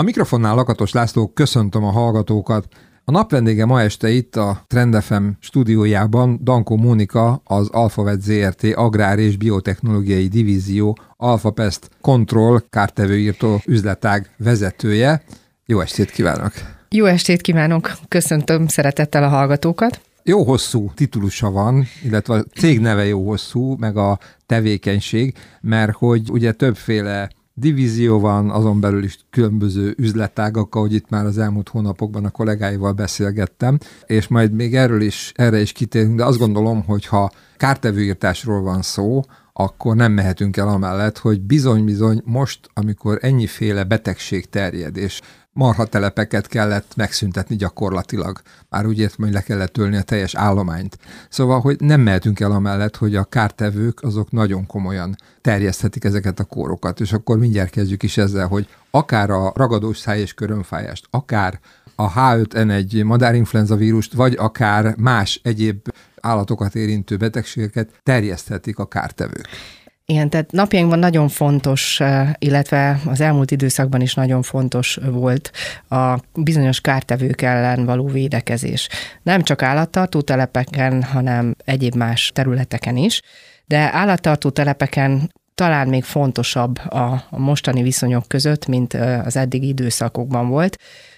A mikrofonnál Lakatos László, köszöntöm a hallgatókat. A napvendége ma este itt a Trend FM stúdiójában Dankó Mónika, az Alphavet Zrt. Agrár és Biotechnológiai Divízió Alphapest Control kártevőírtó üzletág vezetője. Jó estét kívánok! Jó estét kívánok! Köszöntöm szeretettel a hallgatókat! Jó hosszú titulusa van, illetve a cég neve jó hosszú, meg a tevékenység, mert hogy ugye többféle divízió van, azon belül is különböző üzletágak, ahogy itt már az elmúlt hónapokban a kollégáival beszélgettem, és majd még erre is kitérünk, de azt gondolom, hogy ha kártevőírtásról van szó, akkor nem mehetünk el amellett, hogy bizony-bizony most, amikor ennyiféle betegség terjed, és marhatelepeket kellett megszüntetni gyakorlatilag. Már úgy értem, hogy le kellett ölni a teljes állományt. Szóval, hogy nem mehetünk el amellett, hogy a kártevők azok nagyon komolyan terjeszthetik ezeket a kórokat. És akkor mindjárt kezdjük is ezzel, hogy akár a ragadós száj- és körömfájást, akár a H5N1 madárinfluenza vírust, vagy akár más egyéb állatokat érintő betegségeket terjeszthetik a kártevők. Igen, tehát napjainkban nagyon fontos, illetve az elmúlt időszakban is nagyon fontos volt a bizonyos kártevők ellen való védekezés. Nem csak állattartó telepeken, hanem egyéb más területeken is, de állattartó telepeken talán még fontosabb a mostani viszonyok között, mint az eddigi időszakokban volt.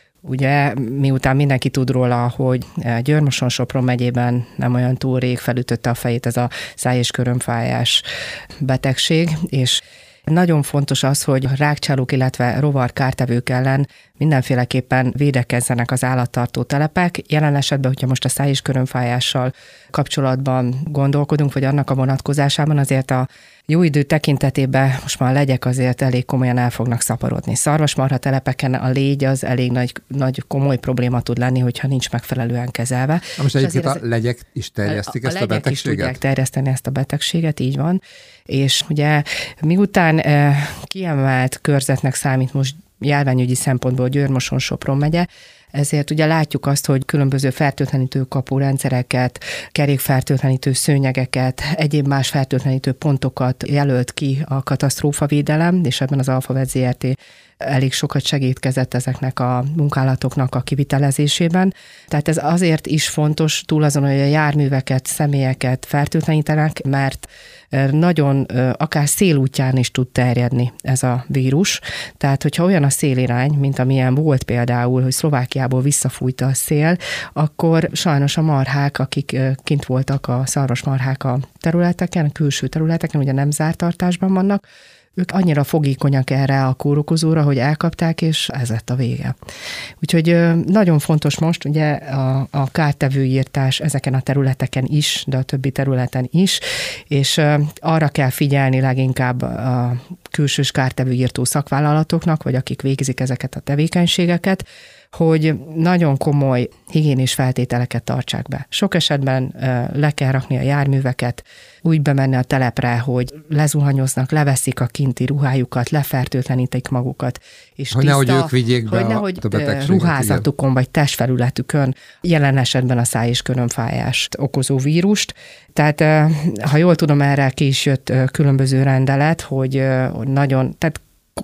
Ugye miután mindenki tud róla, hogy Győr-Moson-Sopron megyében nem olyan túl rég felütötte a fejét ez a száj- és körömfájás betegség, és nagyon fontos az, hogy rákcsálók, illetve rovarkártevők ellen mindenféleképpen védekezzenek az állattartó telepek. Jelen esetben, hogyha most a száj- és körömfájással kapcsolatban gondolkodunk, vagy annak a vonatkozásában, azért a jó idő tekintetében most már a legyek azért elég komolyan el fognak szaporodni. Szarvasmarha telepeken a légy az elég nagy komoly probléma tud lenni, hogyha nincs megfelelően kezelve. Most egyébként a legyek is terjesztik ezt a betegséget? A legyek is tudják terjeszteni ezt a betegséget, így van. És ugye miután kiemelt körzetnek számít most járványügyi szempontból Győr-Moson-Sopron megye, ezért ugye látjuk azt, hogy különböző fertőtlenítő kapurendszereket, kerékfertőtlenítő szőnyegeket, egyéb más fertőtlenítő pontokat jelölt ki a katasztrófavédelem, és ebben az Alphavet Zrt. Elég sokat segítkezett ezeknek a munkálatoknak a kivitelezésében. Tehát ez azért is fontos, túl azon, hogy a járműveket, személyeket fertőtlenítenek, mert nagyon akár szélútján is tud terjedni ez a vírus. Tehát, hogyha olyan a szélirány, mint amilyen volt például, hogy Szlovákiából visszafújta a szél, akkor sajnos a marhák, akik kint voltak a szarvasmarhák a területeken, a külső területeken, ugye nem zárt tartásban vannak, ők annyira fogékonyak erre a kórokozóra, hogy elkapták, és ez lett a vége. Úgyhogy nagyon fontos most ugye a kártevőírtás ezeken a területeken is, de a többi területen is, és arra kell figyelni leginkább a külsős kártevőírtó szakvállalatoknak, vagy akik végzik ezeket a tevékenységeket, hogy nagyon komoly higiénis feltételeket tartsák be. Sok esetben le kell rakni a járműveket, úgy bemenni a telepre, hogy lezuhanyoznak, leveszik a kinti ruhájukat, lefertőtlenítik magukat. És hogy nehogy ők vigyék be a betegséget. Ruházatukon igen. Vagy testfelületükön, jelen esetben a száj- és körömfájást okozó vírust. Tehát, ha jól tudom, erre ki is jött különböző rendelet, hogy nagyon, tehát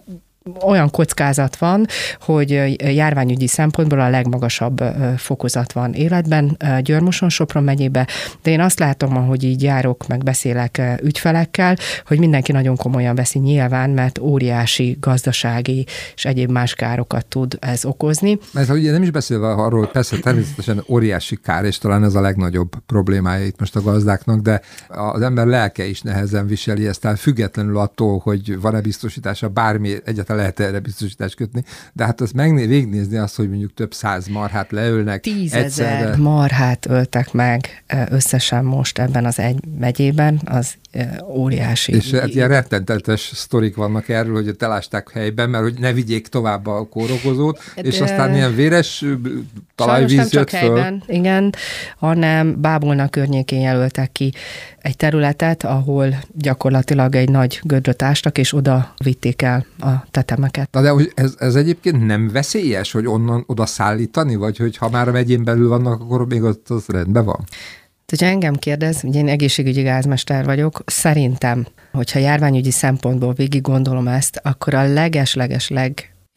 olyan kockázat van, hogy járványügyi szempontból a legmagasabb fokozat van életben Győr-Moson-Sopron megyébe, de én azt látom, hogy így járok, meg beszélek ügyfelekkel, hogy mindenki nagyon komolyan veszi nyilván, mert óriási gazdasági és egyéb más károkat tud ez okozni. Mert ugye nem is beszélve arról, persze természetesen óriási kár, és talán ez a legnagyobb problémája itt most a gazdáknak, de az ember lelke is nehezen viseli ezt, tehát függetlenül attól, hogy van-e biztosítása, bármi egyáltalán lehet erre biztosítást kötni, de hát azt végignézni azt, hogy mondjuk több 100 marhát leölnek. 10 000 marhát öltek meg összesen most ebben az egy megyében, az óriási. És ilyen rettentetes sztorik vannak erről, hogy elásták helyben, mert hogy ne vigyék tovább a kórokozót, és aztán ilyen véres talajvíz jött föl. Helyben, igen, hanem Bábolna környékén jelöltek ki egy területet, ahol gyakorlatilag egy nagy gödröt ástak, és oda vitték el a tetemeket. Na de ez egyébként nem veszélyes, hogy onnan oda szállítani, vagy hogy ha már a megyén belül vannak, akkor még ott az rendben van? Ha engem kérdez, ugye én egészségügyi gázmester vagyok, szerintem, hogyha járványügyi szempontból végig gondolom ezt, akkor a leges-leges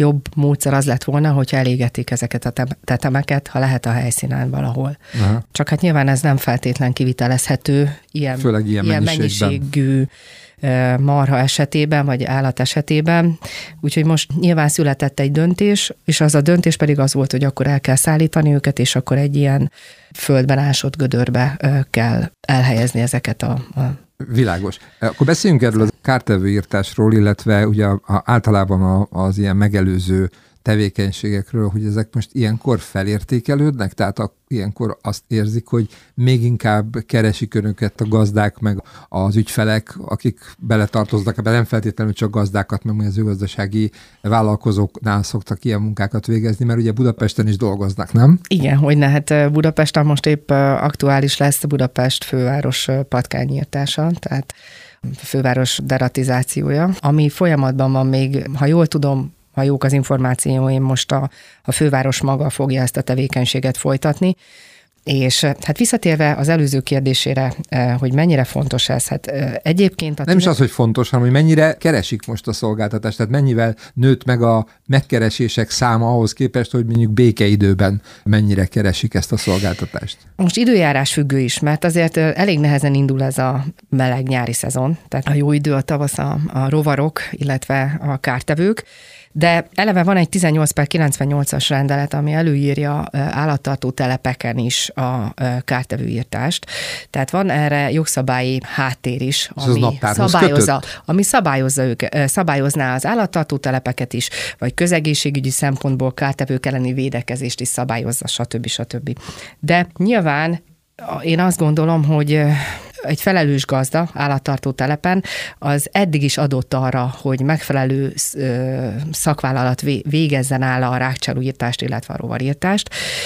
legjobb módszer az lett volna, hogyha elégetik ezeket a tetemeket, ha lehet a helyszínen valahol. Aha. Csak hát nyilván ez nem feltétlen kivitelezhető főleg ilyen mennyiségű marha esetében, vagy állat esetében. Úgyhogy most nyilván született egy döntés, és az a döntés pedig az volt, hogy akkor el kell szállítani őket, és akkor egy ilyen földben ásott gödörbe kell elhelyezni ezeket a Világos. Akkor beszéljünk erről a kártevőírtásról, illetve ugye általában az ilyen megelőző tevékenységekről, hogy ezek most ilyenkor felértékelődnek, tehát ilyenkor azt érzik, hogy még inkább keresik önöket a gazdák, meg az ügyfelek, akik beletartoznak, ebben nem feltétlenül csak gazdákat, meg mezőgazdasági vállalkozóknál szoktak ilyen munkákat végezni, mert ugye Budapesten is dolgoznak, nem? Igen, hogyne, hát Budapesten most épp aktuális lesz a Budapest főváros patkányírtása, tehát főváros deratizációja, ami folyamatban van még, ha jól tudom, ha jók az információim, most a főváros maga fogja ezt a tevékenységet folytatni. És hát visszatérve az előző kérdésére, hogy mennyire fontos ez, hát egyébként... Nem is az, hogy fontos, hanem hogy mennyire keresik most a szolgáltatást, tehát mennyivel nőtt meg a megkeresések száma ahhoz képest, hogy mondjuk békeidőben mennyire keresik ezt a szolgáltatást. Most időjárás függő is, mert azért elég nehezen indul ez a meleg nyári szezon, tehát a jó idő a tavasz a rovarok, illetve a kártevők, de eleve van egy 18/98-as rendelet, ami előírja állattartó telepeken is a kártevőírtást. Tehát van erre jogszabályi háttér is, ami szabályozná az állattartó telepeket is, vagy közegészségügyi szempontból kártevők elleni védekezést is szabályozza, stb. De nyilván én azt gondolom, hogy egy felelős gazda állattartó telepen az eddig is adott arra, hogy megfelelő szakvállalat végezzen el a rákcsálóírtást, illetve a rovarírtást.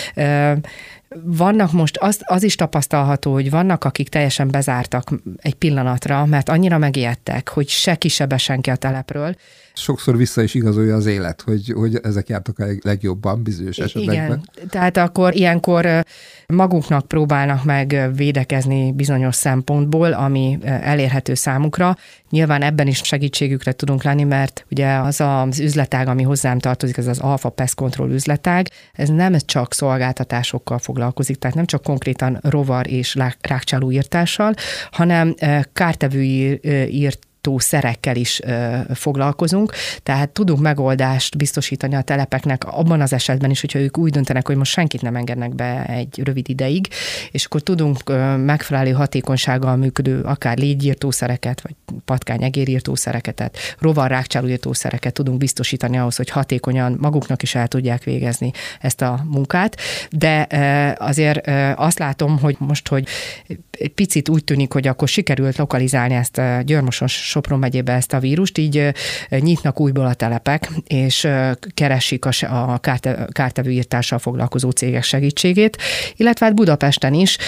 Vannak most, az is tapasztalható, hogy vannak, akik teljesen bezártak egy pillanatra, mert annyira megijedtek, hogy se ki, se be senki a telepről. Sokszor vissza is igazolja az élet, hogy ezek jártak a legjobban bizonyos esetekben. Igen, tehát akkor ilyenkor maguknak próbálnak meg védekezni bizonyos szempontból, ami elérhető számukra. Nyilván ebben is segítségükre tudunk lenni, mert ugye az üzletág, ami hozzám tartozik, ez az Alfa Pest Control üzletág, ez nem csak szolgáltatásokkal foglalkozik, tehát nem csak konkrétan rovar és rákcsálóírtással, hanem kártevőírt szerekkel is foglalkozunk, tehát tudunk megoldást biztosítani a telepeknek abban az esetben is, hogyha ők úgy döntenek, hogy most senkit nem engednek be egy rövid ideig, és akkor tudunk megfelelő hatékonysággal működő akár légyírtószereket, vagy patkány-egérírtószereket, tehát rovar-rákcsálóírtószereket tudunk biztosítani ahhoz, hogy hatékonyan maguknak is el tudják végezni ezt a munkát, de azért azt látom, hogy most, hogy egy picit úgy tűnik, hogy akkor sikerült lokalizálni ezt Győr-Moson-Sopron megyébe ezt a vírust, így nyitnak újból a telepek, és keresik a kártevőírtással foglalkozó cégek segítségét, illetve hát Budapesten is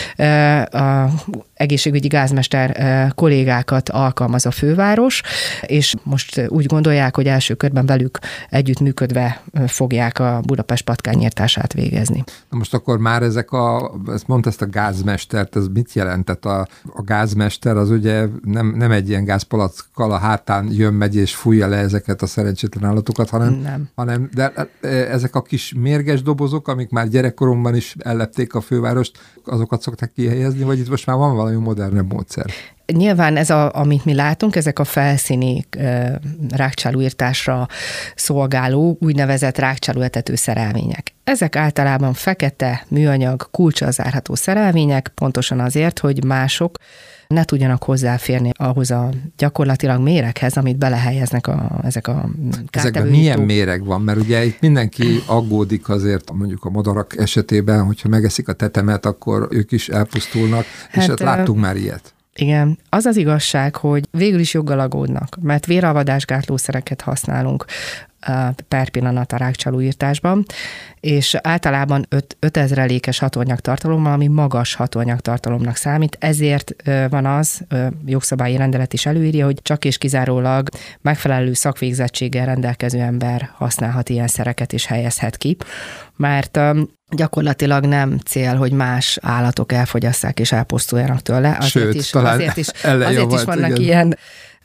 a egészségügyi gázmester kollégákat alkalmaz a főváros, és most úgy gondolják, hogy első körben velük együttműködve fogják a Budapest patkányírtását végezni. Na most akkor már ezt mondta, ezt a gázmestert, ez mit jelent? Tehát a gázmester az ugye nem egy ilyen gázpalackkal a hátán megy és fújja le ezeket a szerencsétlen állatokat, hanem de ezek a kis mérges dobozok, amik már gyerekkoromban is ellepték a fővárost, azokat szokták kihelyezni, vagy itt most már van valami modernebb módszer? Nyilván ez, amit mi látunk, ezek a felszíni rákcsálóírtásra szolgáló úgynevezett rákcsálóetető szerelvények. Ezek általában fekete, műanyag, kulccsal zárható szerelvények, pontosan azért, hogy mások ne tudjanak hozzáférni ahhoz a gyakorlatilag méreghez, amit belehelyeznek ezek a kártevőírtók. Ezekben milyen méreg van? Mert ugye itt mindenki aggódik azért, mondjuk a madarak esetében, hogyha megeszik a tetemet, akkor ők is elpusztulnak, és hát láttunk már ilyet. Igen, az az igazság, hogy végül is joggal aggódnak, mert véralvadásgátlószereket használunk per pillanat a rákcsálóírtásban, és általában 5000-elékes hatóanyagtartalommal, ami magas hatóanyagtartalomnak számít, ezért van az, jogszabályi rendelet is előírja, hogy csak és kizárólag megfelelő szakvégzettséggel rendelkező ember használhat ilyen szereket és helyezhet ki, mert gyakorlatilag nem cél, hogy más állatok elfogyasszák és elpusztuljanak tőle. Sőt, talán azért is vannak ilyen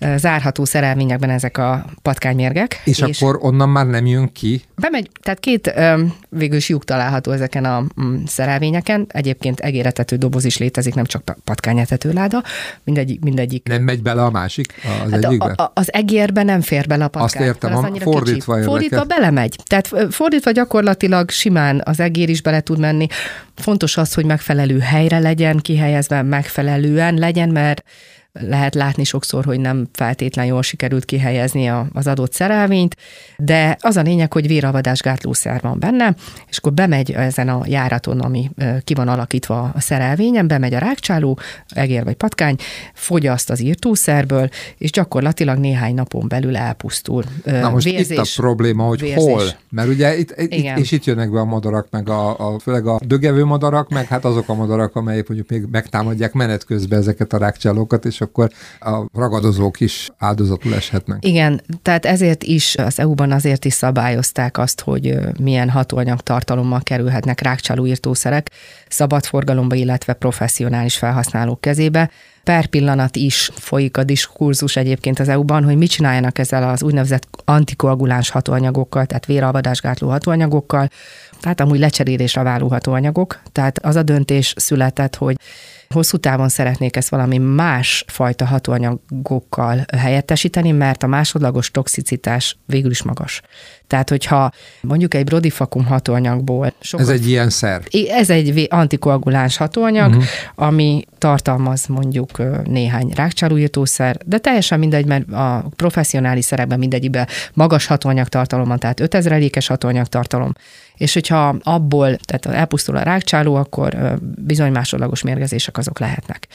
zárható szerelvényekben ezek a patkánymérgek. És akkor onnan már nem jön ki? Bemegy, tehát két végülis lyuk található ezeken a szerelvényeken. Egyébként egéretető doboz is létezik, nem csak patkányetetőláda. Mindegyik. Nem megy bele a másik az egyikbe? Az egérbe nem fér bele a patkány. Azt értem, fordítva érdekes. Fordítva belemegy. Tehát fordítva gyakorlatilag simán az egér is bele tud menni. Fontos az, hogy megfelelő helyre legyen kihelyezve, megfelelően legyen, mert lehet látni sokszor, hogy nem feltétlen jól sikerült kihelyezni az adott szerelvényt, de az a lényeg, hogy véralvadásgátlószer van benne, és akkor bemegy ezen a járaton, ami ki van alakítva a szerelvényen, bemegy a rágcsáló, egér vagy patkány, fogyaszt az írtószerből, és gyakorlatilag néhány napon belül elpusztul. Na most itt a probléma, hogy vérzés. Hol? Mert ugye itt jönnek be a madarak, meg főleg a dögevő madarak, meg hát azok a madarak, amelyek mondjuk még megtámadják menet közben ezeket a rágcsálókat, és akkor a ragadozók is áldozatul eshetnek. Igen, tehát ezért is az EU-ban azért is szabályozták azt, hogy milyen hatóanyag tartalommal kerülhetnek rágcsáló írtószerek szabad forgalomba, illetve professzionális felhasználók kezébe. Per pillanat is folyik a diskurzus egyébként az EU-ban, hogy mit csináljanak ezzel az úgynevezett antikoaguláns hatóanyagokkal, tehát véralvadásgátló hatóanyagokkal, tehát amúgy lecserélésre váló hatóanyagok. Tehát az a döntés született, hogy hosszú távon szeretnék ezt valami más fajta hatóanyagokkal helyettesíteni, mert a másodlagos toxicitás végül is magas. Tehát, hogyha mondjuk egy brodifakum hatóanyagból... Ez egy ilyen szer? Ez egy antikoaguláns hatóanyag, ami tartalmaz mondjuk néhány rágcsálóírtószer, de teljesen mindegy, mert a professzionális szerekben mindegyikben magas hatóanyagtartalom van, tehát 5000-es hatóanyagtartalom, és hogyha abból, tehát elpusztul a rágcsáló, akkor bizony másodlagos mérgezések azok lehetnek.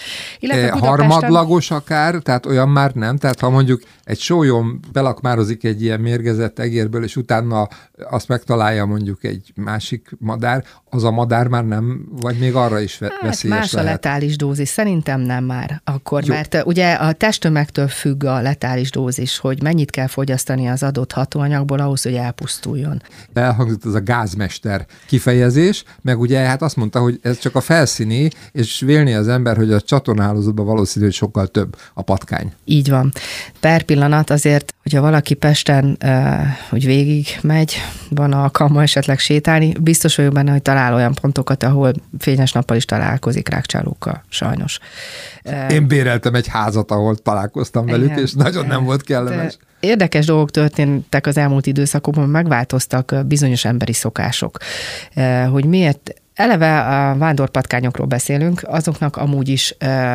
Harmadlagos akár, tehát olyan már nem, tehát ha mondjuk egy sólyom belakmározik egy ilyen mérgezett egérből, és utána azt megtalálja mondjuk egy másik madár, az a madár már nem, vagy még arra is veszélyes más lehet. A letális dózis, szerintem nem már akkor, jó. Mert ugye a testtömegtől függ a letális dózis, hogy mennyit kell fogyasztani az adott hatóanyagból ahhoz, hogy elpusztuljon. Elhangzott az a gázmester kifejezés, meg ugye hát azt mondta, hogy ez csak a felszíni, és vélni az ember, hogy a csatornahálózatban valószínű, hogy sokkal több a patkány. Így van. Per pillanat azért, hogyha valaki Pesten hogy végig megy, van alkalma esetleg sétálni, biztos vagyok benne, hogy talál olyan pontokat, ahol fényes nappal is találkozik rágcsálókkal, sajnos. Én béreltem egy házat, ahol találkoztam velük, és nagyon nem volt kellemes. Érdekes dolgok történtek az elmúlt időszakokban, megváltoztak bizonyos emberi szokások. Hogy miért eleve a vándorpatkányokról beszélünk, azoknak amúgy is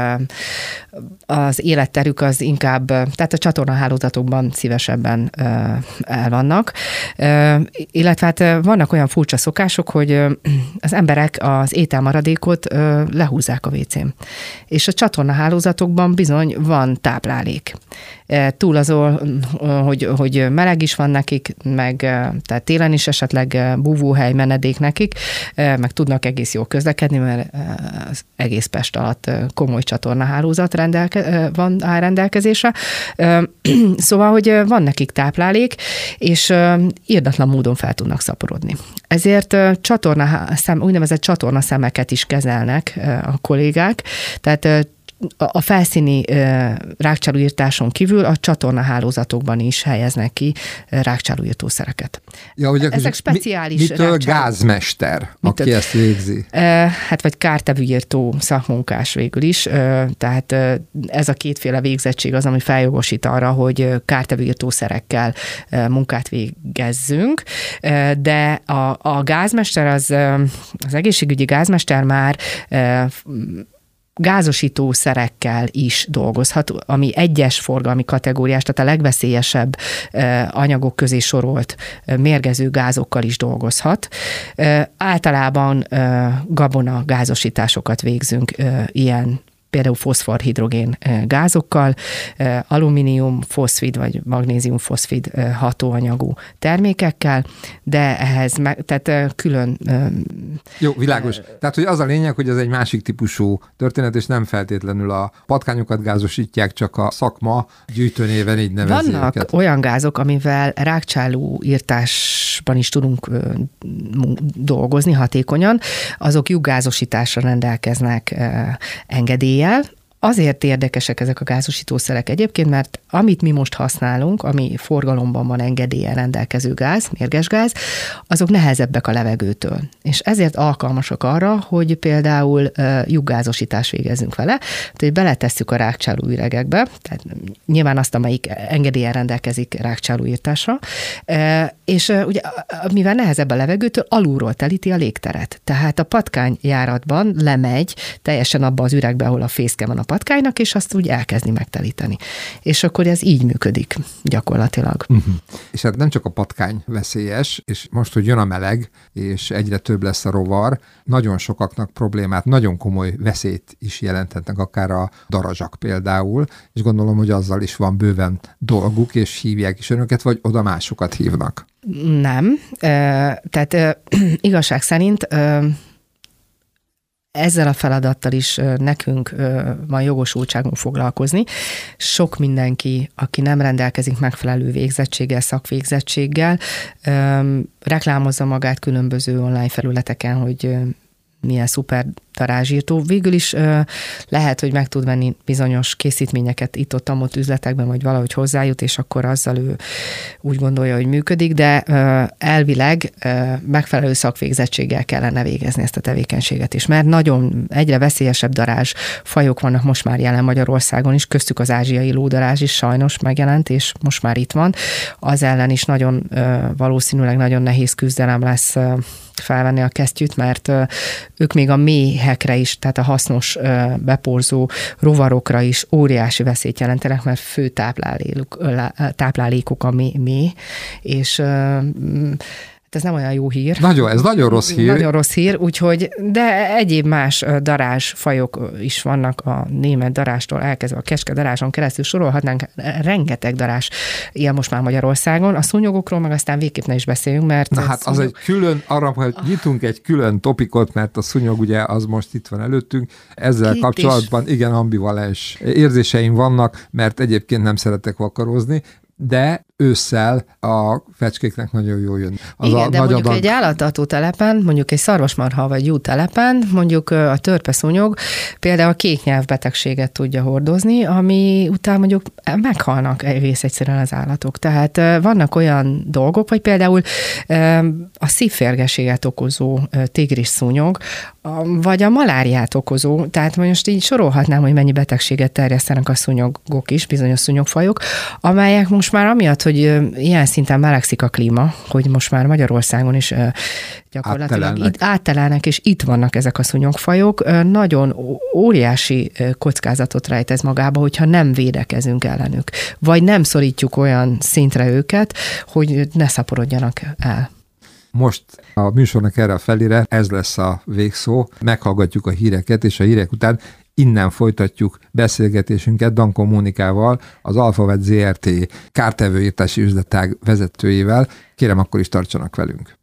az életterük az inkább, tehát a csatornahálózatokban szívesebben elvannak, illetve hát vannak olyan furcsa szokások, hogy az emberek az ételmaradékot lehúzzák a WC-n. És a csatornahálózatokban bizony van táplálék. Túl azon, hogy meleg is van nekik, meg tehát télen is esetleg búvóhely, menedék nekik, meg tudnak egész jól közlekedni, mert az egész Pest alatt komoly csatornahálózat áll rendelkezésre. Szóval, hogy van nekik táplálék, és irdatlan módon fel tudnak szaporodni. Ezért úgynevezett csatornaszemeket is kezelnek a kollégák, tehát a felszíni rágcsálóírtáson kívül a csatornahálózatokban is helyeznek ki rágcsálóírtószereket. Ja, ugye ezek speciális mitől gázmester, aki ezt végzi? Hát vagy kártevőírtó szakmunkás végül is. Tehát ez a kétféle végzettség az, ami feljogosít arra, hogy kártevőírtószerekkel munkát végezzünk. De a gázmester, az egészségügyi gázmester már gázosító szerekkel is dolgozhat, ami egyes forgalmi kategóriás, tehát a legveszélyesebb anyagok közé sorolt mérgező gázokkal is dolgozhat. Általában gabona gázosításokat végzünk ilyen például foszfor-hidrogén gázokkal, alumínium-foszfid vagy magnézium-foszfid hatóanyagú termékekkel, de ehhez tehát külön... Jó, világos. Tehát, hogy az a lényeg, hogy ez egy másik típusú történet, és nem feltétlenül a patkányokat gázosítják, csak a szakma gyűjtőnéven így nevezi Vannak őket. olyan gázok, amivel rágcsálóírtásban is tudunk dolgozni hatékonyan, azok lyukgázosításra rendelkeznek engedéllyel, Azért érdekesek ezek a gázosítószerek egyébként, mert amit mi most használunk, ami forgalomban van engedéllyel rendelkező gáz, mérges gáz, azok nehezebbek a levegőtől. És ezért alkalmasak arra, hogy például lyukgázosítást végezzünk vele, tehát beletesszük a rágcsáló üregekbe, tehát nyilván azt, amelyik engedéllyel rendelkezik rágcsálóírtásra, és ugye mivel nehezebb a levegőtől, alulról telíti a légteret. Tehát a patkányjáratban lemegy teljesen abba az üregbe, ahol a fészke van a patkánynak, és azt úgy elkezdi megtelíteni. És akkor ez így működik gyakorlatilag. Uh-huh. És hát nem csak a patkány veszélyes, és most, hogy jön a meleg, és egyre több lesz a rovar, nagyon sokaknak problémát, nagyon komoly veszélyt is jelenthetnek, akár a darazsak például, és gondolom, hogy azzal is van bőven dolguk, és hívják is önöket, vagy oda másokat hívnak. Nem. Tehát igazság szerint ezzel a feladattal is nekünk van jogosultságunk foglalkozni. Sok mindenki, aki nem rendelkezik megfelelő végzettséggel, szakvégzettséggel, reklámozza magát különböző online felületeken, hogy milyen szuper darázsírtó. Végül is lehet, hogy meg tud venni bizonyos készítményeket itt-ott üzletekben, vagy valahogy hozzájut, és akkor azzal ő úgy gondolja, hogy működik, de elvileg megfelelő szakvégzettséggel kellene végezni ezt a tevékenységet is, mert nagyon egyre veszélyesebb darázs fajok vannak most már jelen Magyarországon is, köztük az ázsiai lódarázs is sajnos megjelent, és most már itt van. Az ellen is nagyon valószínűleg nagyon nehéz küzdelem lesz felvenni a kesztyűt, mert ők még a méhekre is, tehát a hasznos beporzó rovarokra is óriási veszélyt jelentenek, mert fő táplálékuk a méh, és ez nem olyan jó hír. Ez nagyon rossz hír. Nagyon rossz hír, úgyhogy, de egyéb más darázsfajok is vannak, a német darástól elkezdve a kecske darázson keresztül sorolhatnánk, rengeteg darázs ilyen most már Magyarországon. A szúnyogokról meg aztán végképp ne is beszéljünk, mert... Na hát az egy külön, arra, hogy nyitunk egy külön topikot, mert a szúnyog ugye az most itt van előttünk. Ezzel kapcsolatban igen ambivalens érzéseim vannak, mert egyébként nem szeretek vakarózni, de ősszel a fecskéknek nagyon jól jön. Igen, de mondjuk egy állattartó telepen, mondjuk egy szarvasmarha vagy jú telepen, mondjuk a törpeszúnyog például a kéknyelvbetegséget tudja hordozni, ami után mondjuk meghalnak egész egyszerűen az állatok. Tehát vannak olyan dolgok, vagy például a szívférgességet okozó tigris szúnyog, vagy a maláriát okozó, tehát most így sorolhatnám, hogy mennyi betegséget terjesztenek a szúnyogok is, bizonyos szúnyogfajok, amelyek most már amiatt, hogy ilyen szinten melegszik a klíma, hogy most már Magyarországon is gyakorlatilag áttelelnek, és itt vannak ezek a szúnyogfajok, nagyon óriási kockázatot rejt ez magába, hogyha nem védekezünk ellenük, vagy nem szorítjuk olyan szintre őket, hogy ne szaporodjanak el. Most a műsornak erre a felére ez lesz a végszó, meghallgatjuk a híreket, és a hírek után innen folytatjuk beszélgetésünket Dankó Mónikával, az Alphavet Zrt. Kártevőírtási üzletág vezetőjével. Kérem, akkor is tartsanak velünk.